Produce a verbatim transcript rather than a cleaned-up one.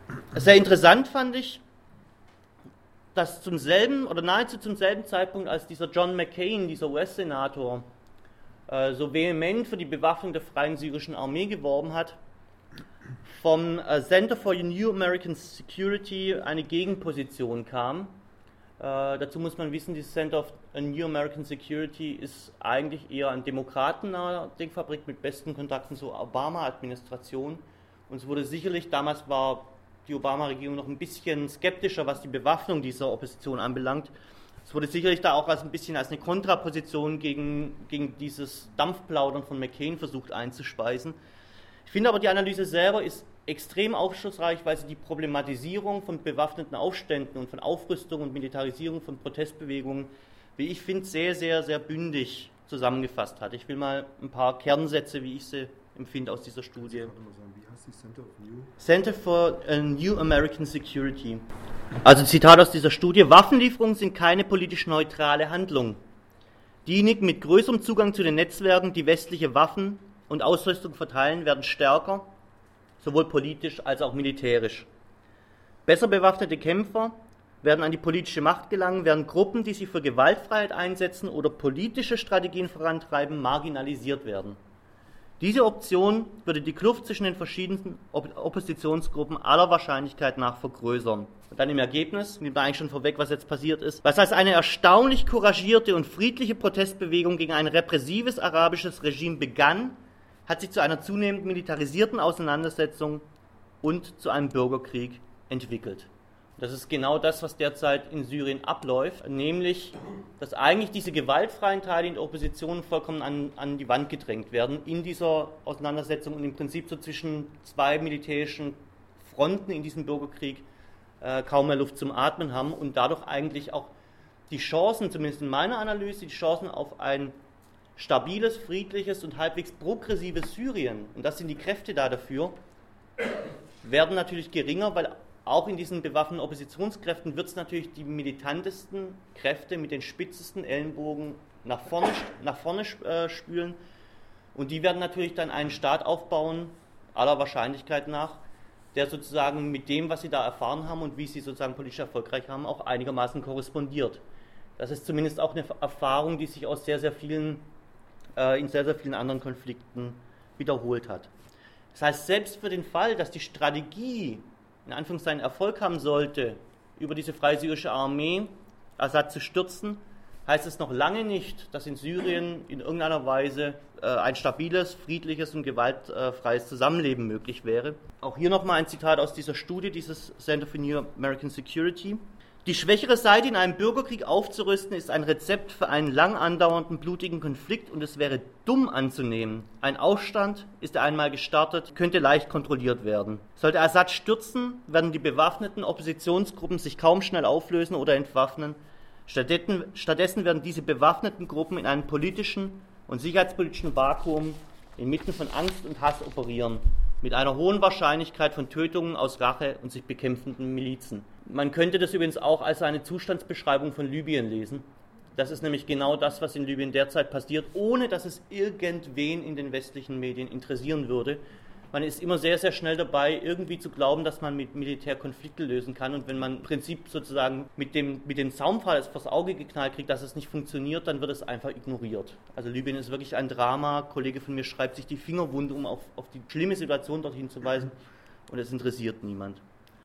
Sehr interessant fand ich, dass zum selben oder nahezu zum selben Zeitpunkt, als dieser John McCain, dieser U S-Senator, äh, so vehement für die Bewaffnung der Freien Syrischen Armee geworben hat, vom äh, Center for New American Security eine Gegenposition kam. Äh, dazu muss man wissen, dieses Center of New American Security ist eigentlich eher ein demokratenaher Denkfabrik mit besten Kontakten zur Obama-Administration. Und es wurde sicherlich, damals war die Obama-Regierung noch ein bisschen skeptischer, was die Bewaffnung dieser Opposition anbelangt. Es wurde sicherlich da auch als ein bisschen als eine Kontraposition gegen, gegen dieses Dampfplaudern von McCain versucht einzuspeisen. Ich finde aber, die Analyse selber ist extrem aufschlussreich, weil sie die Problematisierung von bewaffneten Aufständen und von Aufrüstung und Militarisierung von Protestbewegungen, wie ich finde, sehr, sehr, sehr bündig zusammengefasst hat. Ich will mal ein paar Kernsätze, wie ich sie empfinde, aus dieser Studie. Wie heißt die Center of New? Center for New American Security. Also Zitat aus dieser Studie: Waffenlieferungen sind keine politisch neutrale Handlung. Diejenigen mit größerem Zugang zu den Netzwerken, die westliche Waffen und Ausrüstung verteilen, werden stärker, sowohl politisch als auch militärisch. Besser bewaffnete Kämpfer werden an die politische Macht gelangen, während Gruppen, die sich für Gewaltfreiheit einsetzen oder politische Strategien vorantreiben, marginalisiert werden. Diese Option würde die Kluft zwischen den verschiedenen Oppositionsgruppen aller Wahrscheinlichkeit nach vergrößern. Und dann im Ergebnis, nimmt man eigentlich schon vorweg, was jetzt passiert ist, was als eine erstaunlich couragierte und friedliche Protestbewegung gegen ein repressives arabisches Regime begann, hat sich zu einer zunehmend militarisierten Auseinandersetzung und zu einem Bürgerkrieg entwickelt. Das ist genau das, was derzeit in Syrien abläuft, nämlich, dass eigentlich diese gewaltfreien Teile in der Opposition vollkommen an, an die Wand gedrängt werden in dieser Auseinandersetzung und im Prinzip so zwischen zwei militärischen Fronten in diesem Bürgerkrieg äh, kaum mehr Luft zum Atmen haben und dadurch eigentlich auch die Chancen, zumindest in meiner Analyse, die Chancen auf ein stabiles, friedliches und halbwegs progressives Syrien, und das sind die Kräfte da dafür, werden natürlich geringer, weil auch in diesen bewaffneten Oppositionskräften wird es natürlich die militantesten Kräfte mit den spitzesten Ellenbogen nach vorne, nach vorne äh, spülen, und die werden natürlich dann einen Staat aufbauen, aller Wahrscheinlichkeit nach, der sozusagen mit dem, was sie da erfahren haben und wie sie sozusagen politisch erfolgreich haben, auch einigermaßen korrespondiert. Das ist zumindest auch eine Erfahrung, die sich aus sehr, sehr vielen in sehr, sehr vielen anderen Konflikten wiederholt hat. Das heißt, selbst für den Fall, dass die Strategie in Anführungszeichen Erfolg haben sollte, über diese Freie Syrische Armee Assad zu stürzen, heißt es noch lange nicht, dass in Syrien in irgendeiner Weise äh, ein stabiles, friedliches und gewaltfreies Zusammenleben möglich wäre. Auch hier nochmal ein Zitat aus dieser Studie, dieses Center for New American Security. Die schwächere Seite in einem Bürgerkrieg aufzurüsten, ist ein Rezept für einen lang andauernden, blutigen Konflikt, und es wäre dumm anzunehmen. Ein Aufstand, ist er einmal gestartet, könnte leicht kontrolliert werden. Sollte Assad stürzen, werden die bewaffneten Oppositionsgruppen sich kaum schnell auflösen oder entwaffnen. Stattdessen, stattdessen werden diese bewaffneten Gruppen in einem politischen und sicherheitspolitischen Vakuum inmitten von Angst und Hass operieren, mit einer hohen Wahrscheinlichkeit von Tötungen aus Rache und sich bekämpfenden Milizen. Man könnte das übrigens auch als eine Zustandsbeschreibung von Libyen lesen. Das ist nämlich genau das, was in Libyen derzeit passiert, ohne dass es irgendwen in den westlichen Medien interessieren würde. Man ist immer sehr, sehr schnell dabei, irgendwie zu glauben, dass man mit Militär Konflikte lösen kann. Und wenn man im Prinzip sozusagen mit dem, mit dem Zaunpfahl vors Auge geknallt kriegt, dass es nicht funktioniert, dann wird es einfach ignoriert. Also Libyen ist wirklich ein Drama. Ein Kollege von mir schreibt sich die Finger wund, um auf, auf die schlimme Situation dort hinzuweisen. Und es interessiert niemand.